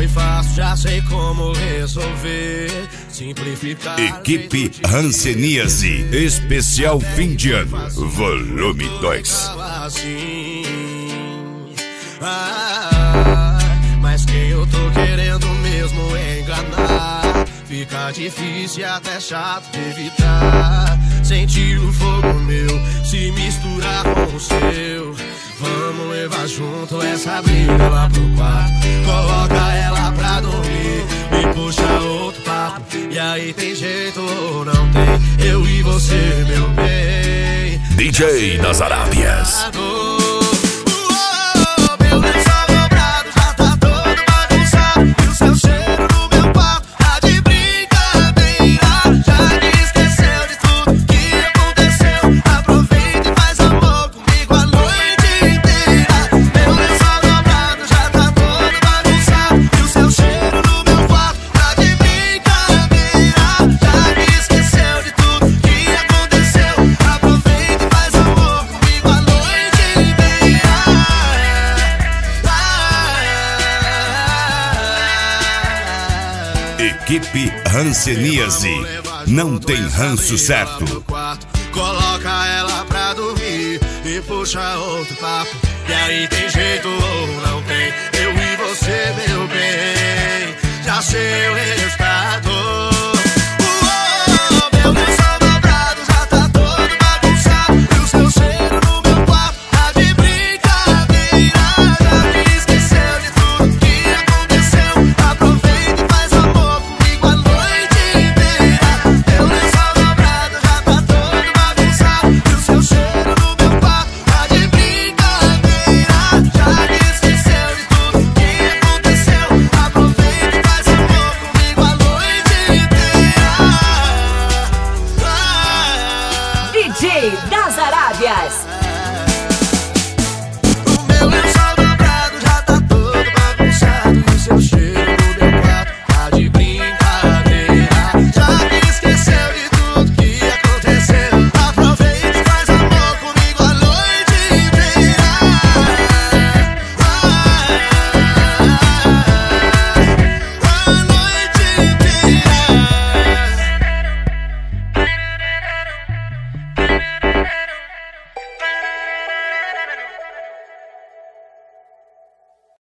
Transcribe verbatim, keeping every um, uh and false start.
foi fácil, já sei como resolver. Simplificar. Equipe Hanseníase, especial fim de ano, volume dois. Assim, ah, mas quem eu tô querendo mesmo é enganar. Fica difícil e até chato de evitar. Sentir o fogo meu se misturar com o seu. Vamos levar junto essa briga lá pro quarto. Coloca ela pra dormir e puxa outro papo. E aí tem jeito ou não tem? Eu e você, meu bem. D J das Arábias. Meu lençol dobrado já tá todo bagunçado. E o seu cheiro no meu quarto tá de brincadeira. Já esqueceu de tudo que aconteceu. Aproveita e faz amor comigo a noite inteira. Meu lençol dobrado já tá todo bagunçado. E o seu cheiro no meu quarto tá de brincadeira. Já esqueceu de tudo que aconteceu. Aproveita e faz amor comigo a noite inteira. Equipe Hanseníase, não tem ranço certo. Coloca ela pra dormir e puxa outro papo. E aí tem jeito ou não tem? Eu e você, meu bem, já sei o resultado. Uou, meu lençol dobrado já tá todo bagunçado. E o seu cheiro no meu quarto tá de brincadeira. Já esqueceu de tudo que aconteceu. Aproveita e faz amor comigo a noite inteira. Meu lençol dobrado já tá todo bagunçado. E o seu cheiro no meu quarto tá de brincadeira. Já esqueceu de tudo que aconteceu. Aproveita e faz amor comigo a noite inteira. D J das Arábias.